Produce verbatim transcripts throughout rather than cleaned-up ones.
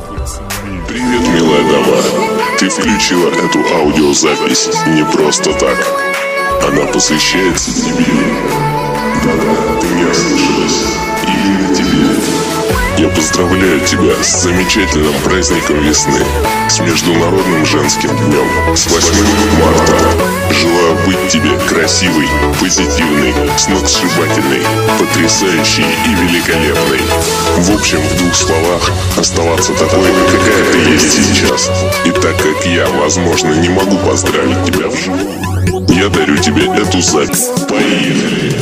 Привет, милая дама. Ты включила эту аудиозапись не просто так. Она посвящается тебе. Да-да, ты не ослышалась. Именно тебе. Я поздравляю тебя с замечательным праздником весны, с Международным женским днем, с восьмым марта. Желаю быть тебе красивой, позитивной, сногсшибательной, потрясающей и великолепной. В общем, в двух словах, оставаться такой, какая ты есть сейчас. И так как я, возможно, не могу поздравить тебя вживую, я дарю тебе эту запись. Поехали!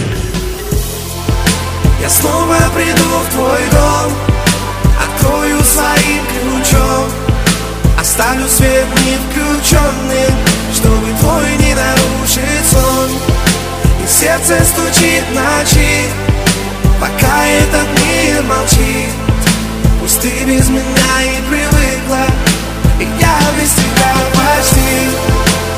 Я снова приду в твой дом, открою своим ключом, оставлю свет не включенным, чтобы твой не нарушить сон. И сердце стучит в ночи, пока этот мир молчит. Пусть ты без меня и привыкла, и я без тебя почти.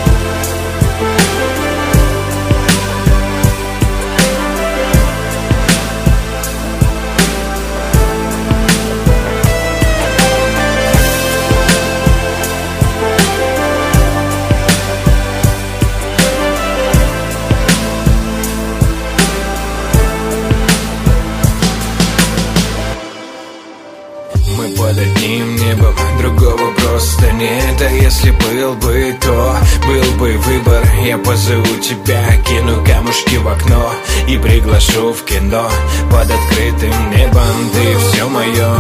Под одним небом, другого просто нет. А если был бы, то был бы выбор. Я позову тебя, кину камушки в окно и приглашу в кино. Под открытым небом ты все мое,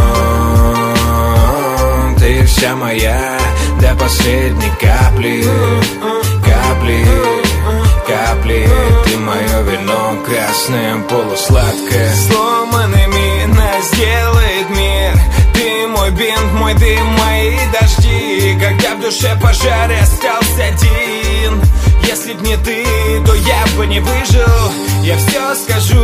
ты вся моя до последней капли, капли, капли. Ты мое вино красное, полусладкое. Сломанными нас сделает мир. Ты мой бинт, мой дым, мои дожди. Когда в душе пожар, я остался один. Если б не ты, то я бы не выжил. Я все скажу,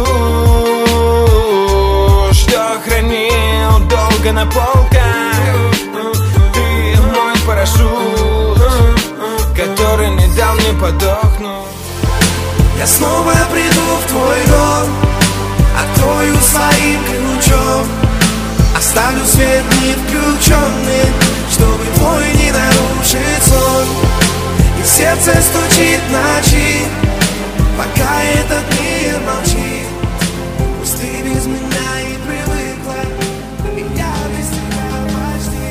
что хранил долго на полках. Ты мой парашют, который не дал мне подохнуть. Я снова приду в твой дом, открою своим ключом, оставлю свет не включенным, чтобы твой не нарушить сон. И сердце стучит в ночи, пока этот мир молчит. Пусть ты без меня и привыкла, и я без тебя почти.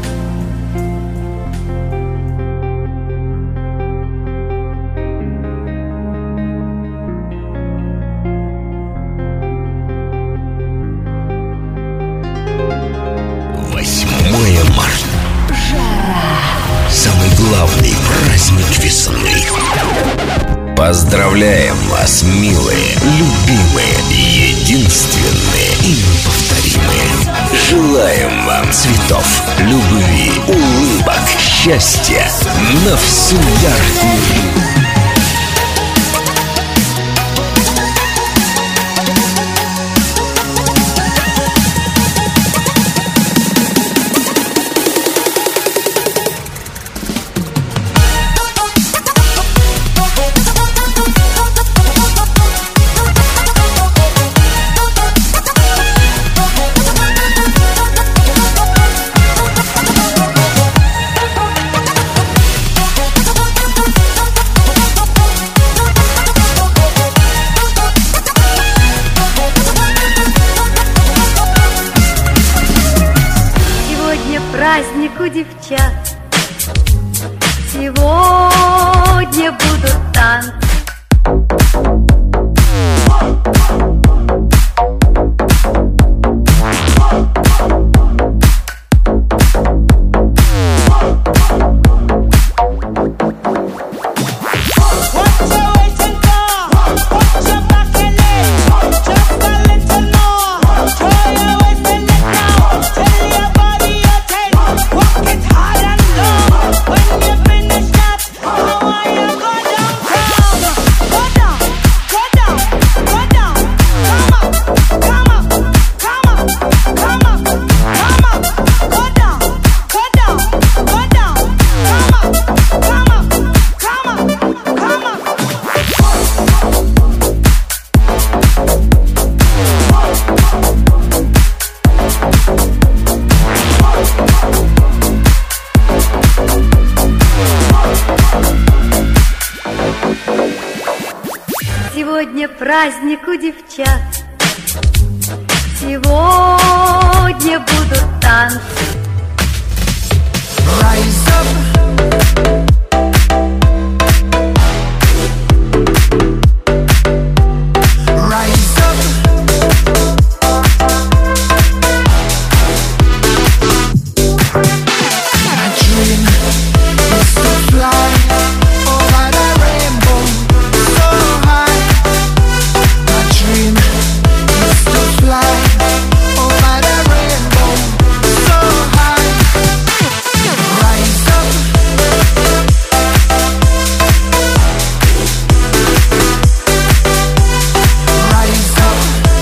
восьмое марта. Самый главный праздник весны. Поздравляем вас, милые, любимые, единственные и неповторимые. Желаем вам цветов, любви, улыбок, счастья на всю яркую жизнь. Праздник у девчат. Сегодня будут танцы. праздник у девчат. Сегодня будут танцы. Rise up. Rise up. My dream is to fly over the rainbow so high. My dream is to fly over the rainbow so high. Rise up. Rise up.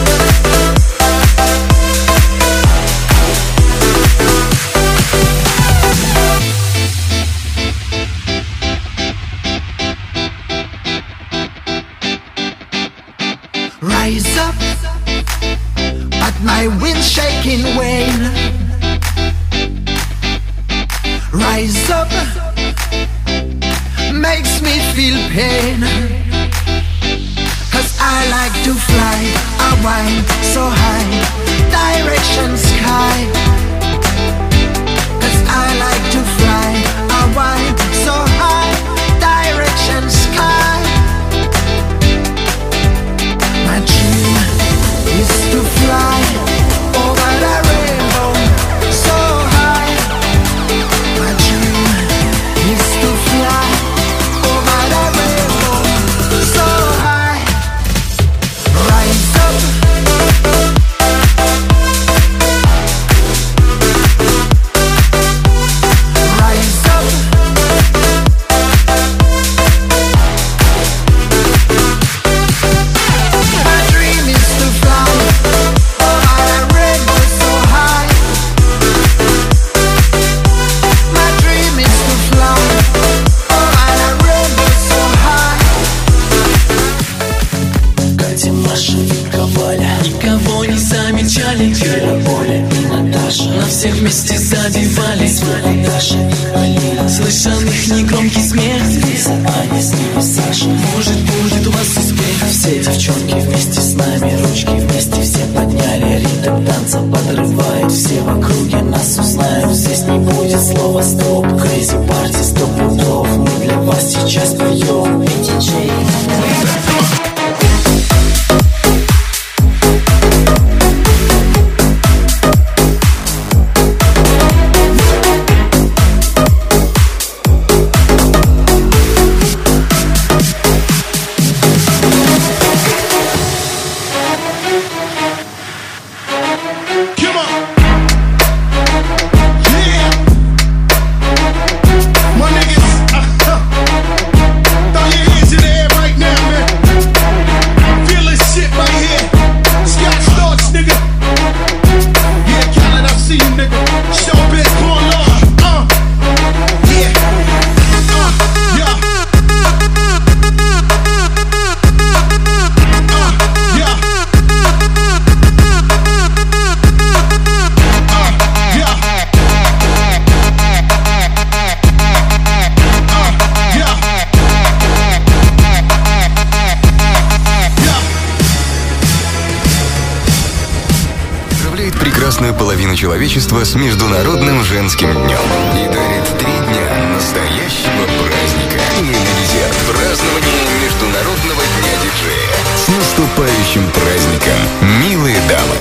Rise up, but my wind shaking wane. Rise up, makes me feel pain. Cause I like to fly, I wind so high, direction sky. Cause I like to fly, I wind so high, direction sky. My dream is to fly over the rainbow so high. My dream is to fly over the rainbow so high. Rise up. Rise up. My dream is to fly over the rainbow so high. My dream is to fly over the rainbow so high. Катя, Маша и Коваля никого не замечали. Кира, Оля и Наташа на всех вместе задевали. Наташа и Алина, слышал их негромкий смех. Лиза, Аня, с ними Саша. Может, будет у вас успех. Все девчонки вместе с нами, ручки вместе все подняли. Ритм танца подрывает, все в округе нас узнают. Здесь не будет слова стоп. Crazy party сто пудов. Мы для вас сейчас поем. И диджей. Come on. Yeah. My niggas, uh, uh, throw your hands in the air right now, man. Feel this shit right here. Scott Storch, nigga. Yeah, Khaled, I see you, nigga. Showbiz, born law. Uh, yeah. Uh, yeah. Uh, yeah. Поздравляет прекрасную половину человечества с Международным женским днем и дарит три дня настоящего праздника. Минидезерт. Празднование Международного дня диджея. С наступающим праздником, милые дамы!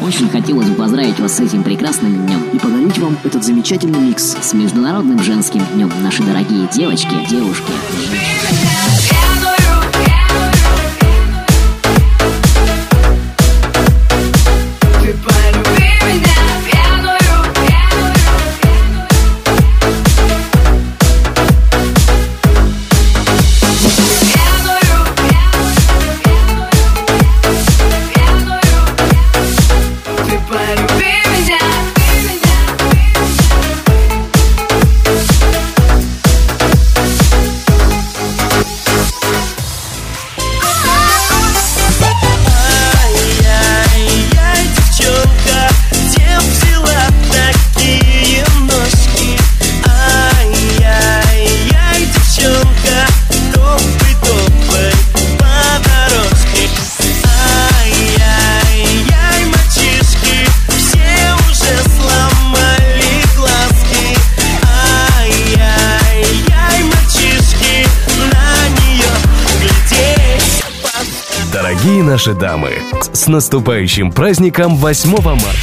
очень хотелось бы поздравить вас с этим прекрасным днем и подарить вам этот замечательный микс с Международным женским днем, наши дорогие девочки, девушки, женщины. Дорогие наши дамы, с наступающим праздником восьмого марта!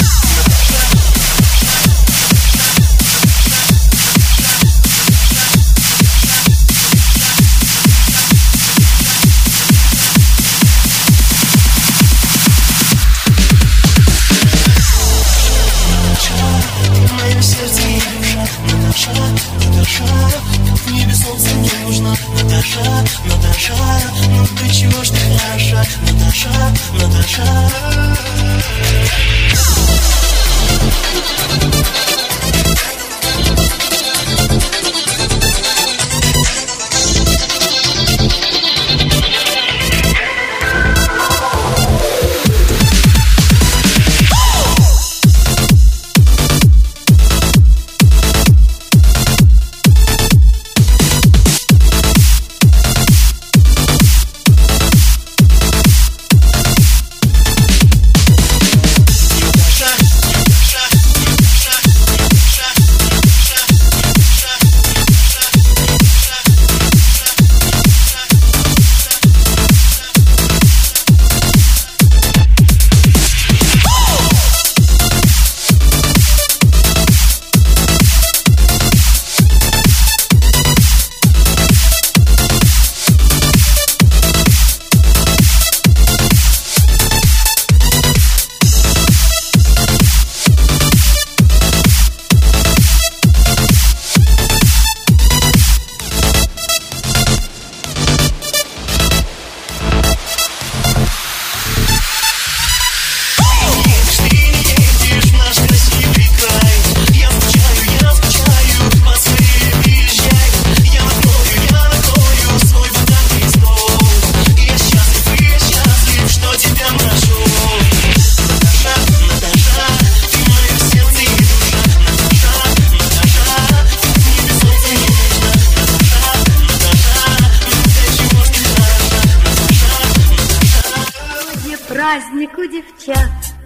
Праздник у девчат.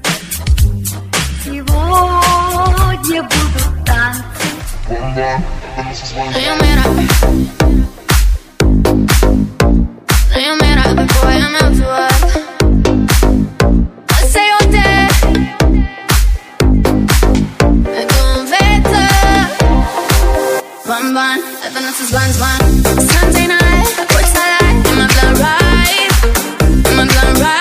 Сегодня будут танцы. Sunday night, what's that light? Am I blind right? Am I blind right?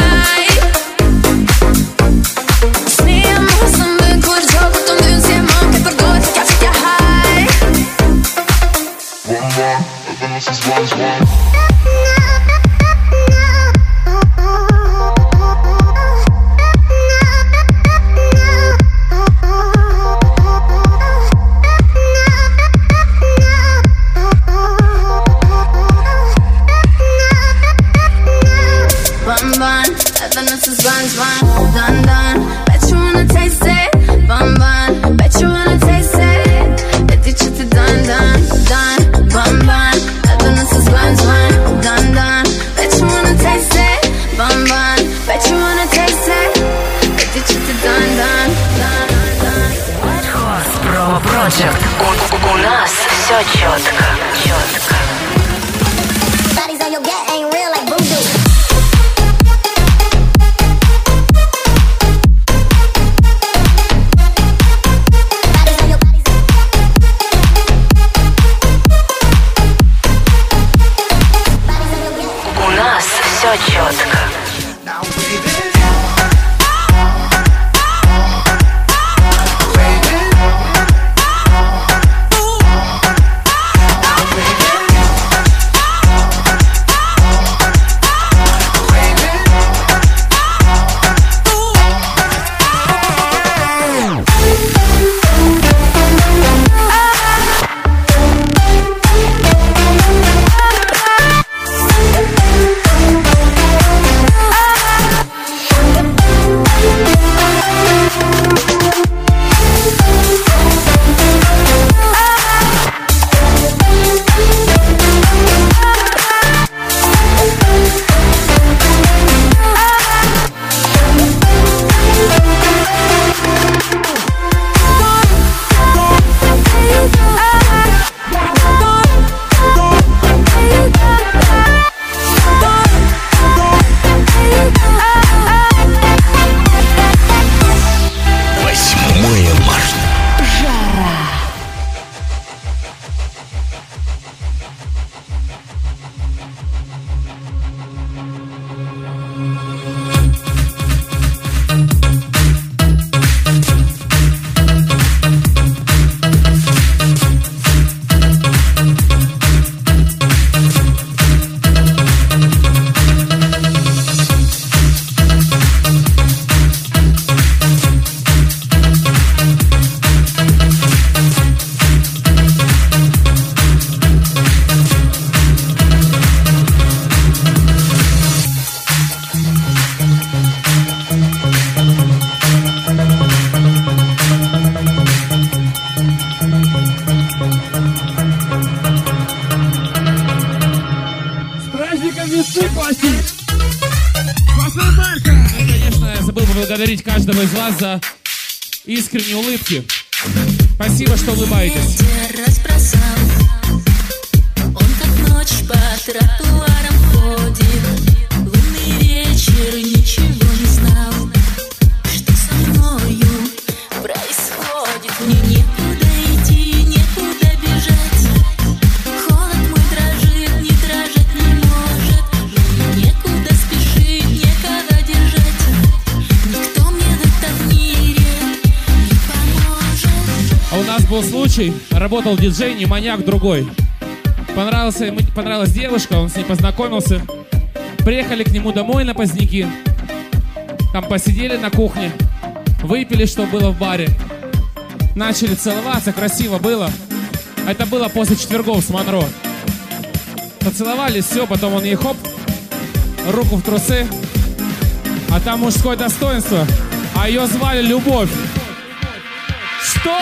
У нас все четко, четко. поблагодарить каждого из вас за искренние улыбки. Спасибо, что улыбаетесь. Он как ночь по тротуарам ходит. Лунный вечер, ничего не знал, что со мною происходит. Мне некуда идти, некуда бежать. Холод мой дрожит, не дрожать не может. Мне некуда спешить, некогда держать. Никто мне в этом мире не поможет. А у нас был случай, работал диджей, не маньяк, другой. Понравился, ему понравилась девушка, он с ней познакомился. Приехали к нему домой на поздняки. Там посидели на кухне, выпили, что было в баре. Начали целоваться, красиво было. Это было после четвергов с Монро. Поцеловались, все, потом он ей хоп, руку в трусы. А там мужское достоинство, а ее звали Любовь. Что?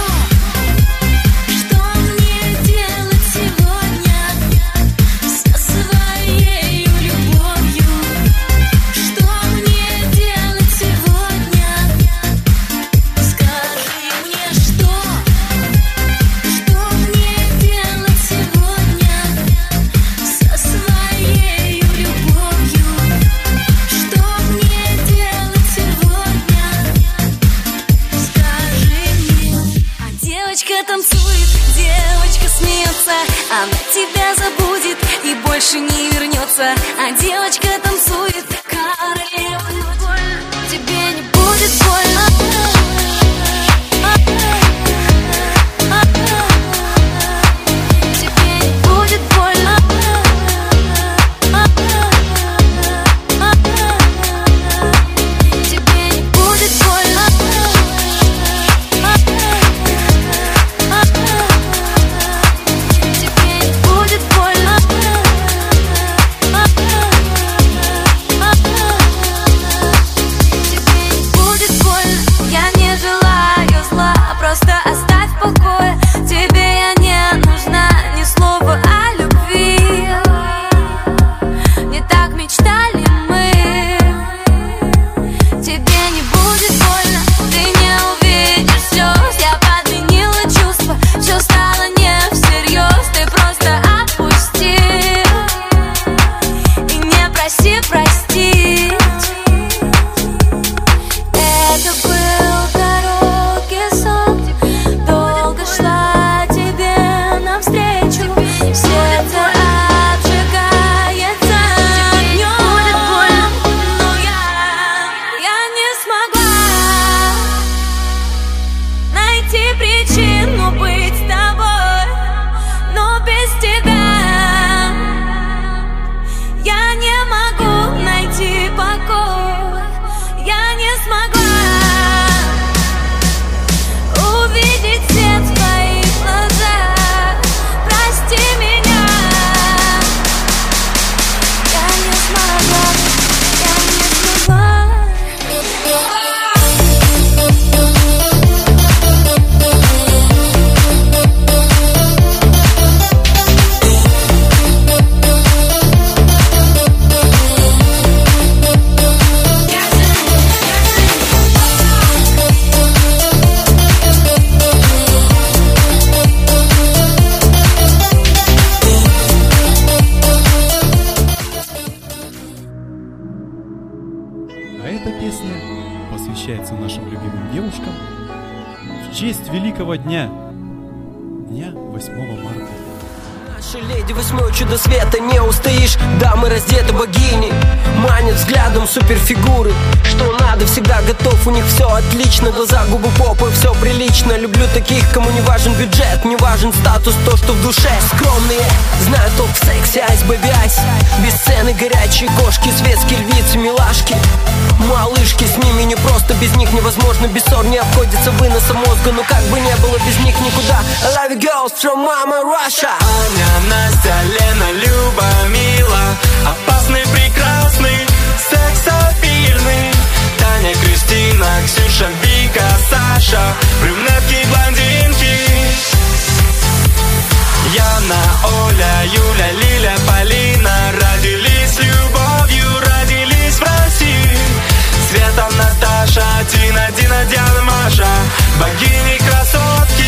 Она тебя забудет и больше не вернется. А девочка танцует, королева. Тебе не будет больно. Тебе не будет больно. Тебе не будет больно. Великого дня, дня восьмого марта. Наша леди восьмое чудо света, не устоишь. Дамы раздеты богини, манят взглядом суперфигуры. Что надо, всегда готов, у них все отлично. Глаза, губы, попы, все прилично. Люблю таких, кому не важен бюджет, не важен статус, то, что в душе. Скромные, знают толк в сексе, айс, бэби, айс. Бесценные горячие кошки, светские львицы, милашки. Малышки, с ними не просто, без них невозможно. Без ссор не обходится выносом мозга, но как бы не было без них никуда. I love you girls from Mama Russia. Аня, Настя, Лена, Люба, Мила. Опасный, прекрасный, сексапильный. Таня, Кристина, Ксюша, Вика, Саша. Брюнетки, блондинки. Яна, Оля, Юля, Лиля, Полина. Родились любовью, родились в России. Света, Наташа. Дина, Диана, Маша, богини, красотки.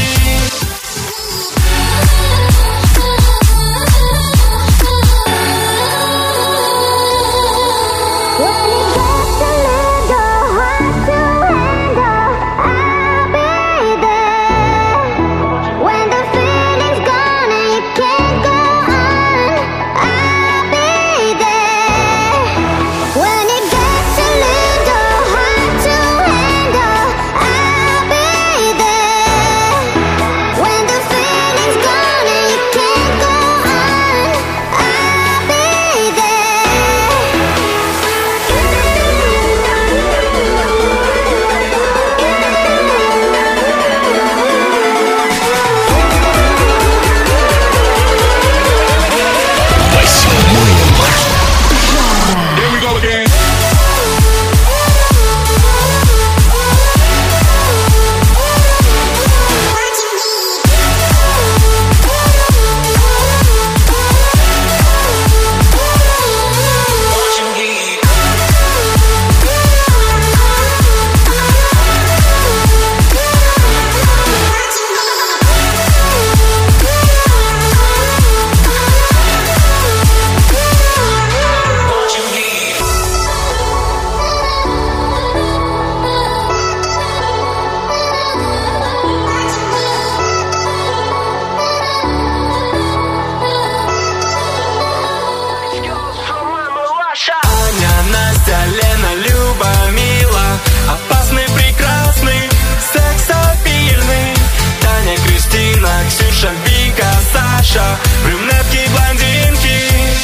Брюнетки, блондинки,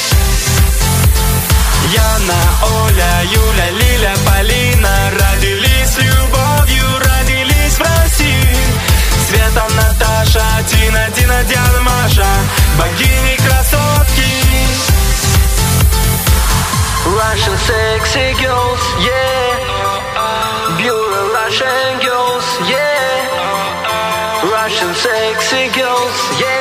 Яна, Оля, Юля, Лиля, Полина родились любовью, родились в России. Света, Наташа, Тина, Дина, Диана, Маша, богини, красотки. Russian sexy girls, yeah. Beautiful Russian girls, yeah. Russian sexy girls, yeah.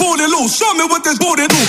booty loose. Show me what this booty do.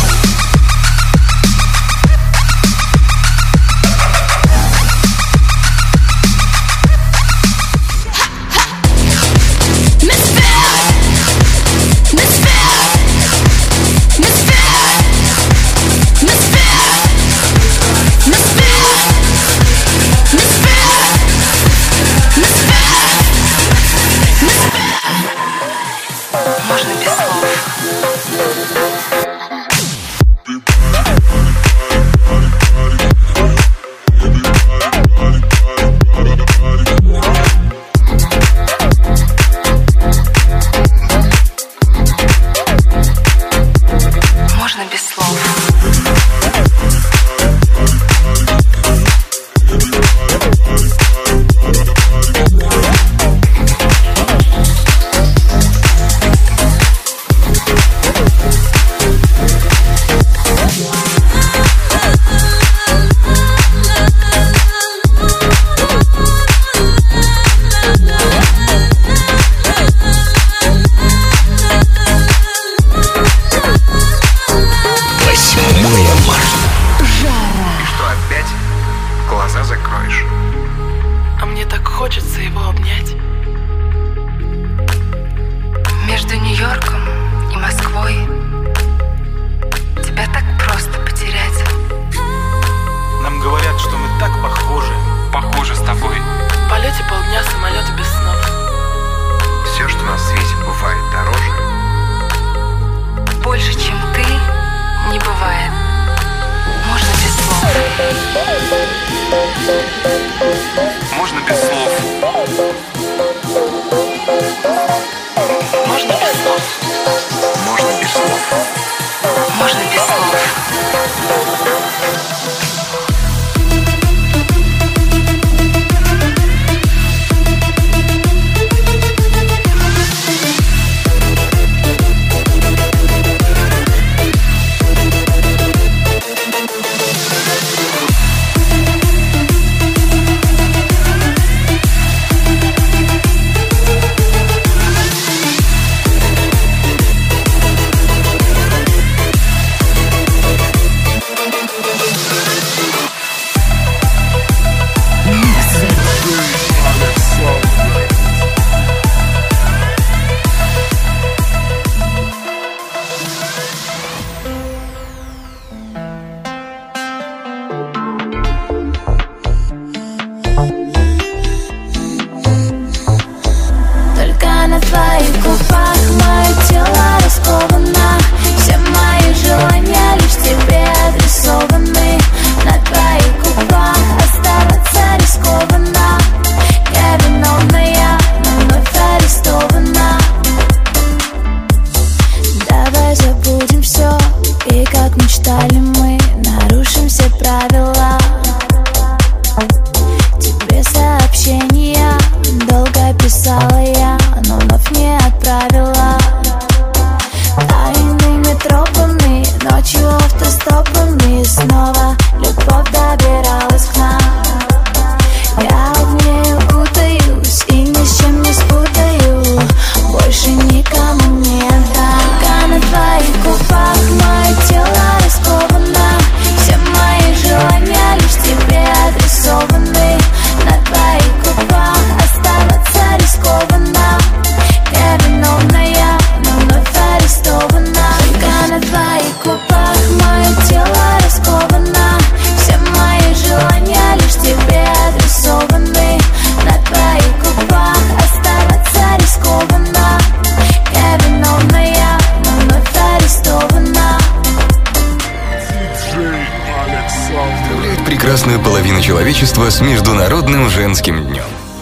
прекрасную половину человечества с Международным женским днем.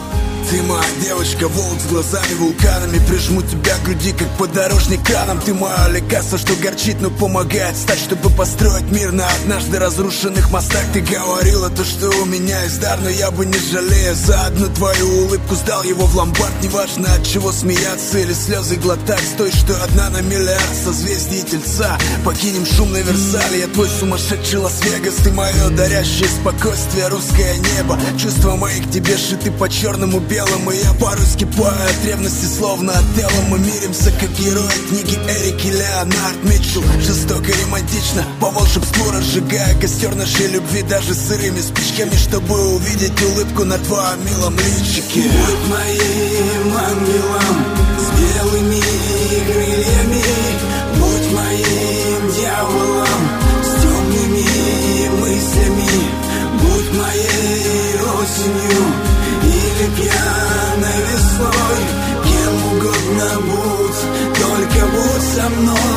Ты моя девочка, волк с глазами вулканами. Прижму тебя к груди, как подорожник краном. Ты мое лекарство, что горчит, но помогает встать, чтобы построить мир на однажды разрушенных мостах. Ты говорила то, что у меня есть дар, но я бы не жалея за одну твою улыбку сдал его в ломбард. Неважно от чего смеяться или слезы глотать, с той, что одна на миллиард созвездий Тельца. Покинем шумный Версаль, я твой сумасшедший Лас-Вегас. Ты мое дарящее спокойствие, русское небо. Чувства мои к тебе шиты по черному белому. И я порой скипаю от ревности, словно от тела. Мы миримся, как герои книги Эрик и Леонард Митчелл. Жестоко и романтично, по волшебству разжигая костер нашей любви даже сырыми спичками, чтобы увидеть улыбку на твоем милом личике. Будь моим ангелом с белыми крыльями, будь моим дьяволом с темными мыслями, будь моей осенью или пьяной весной, кем угодно будь, только будь со мной.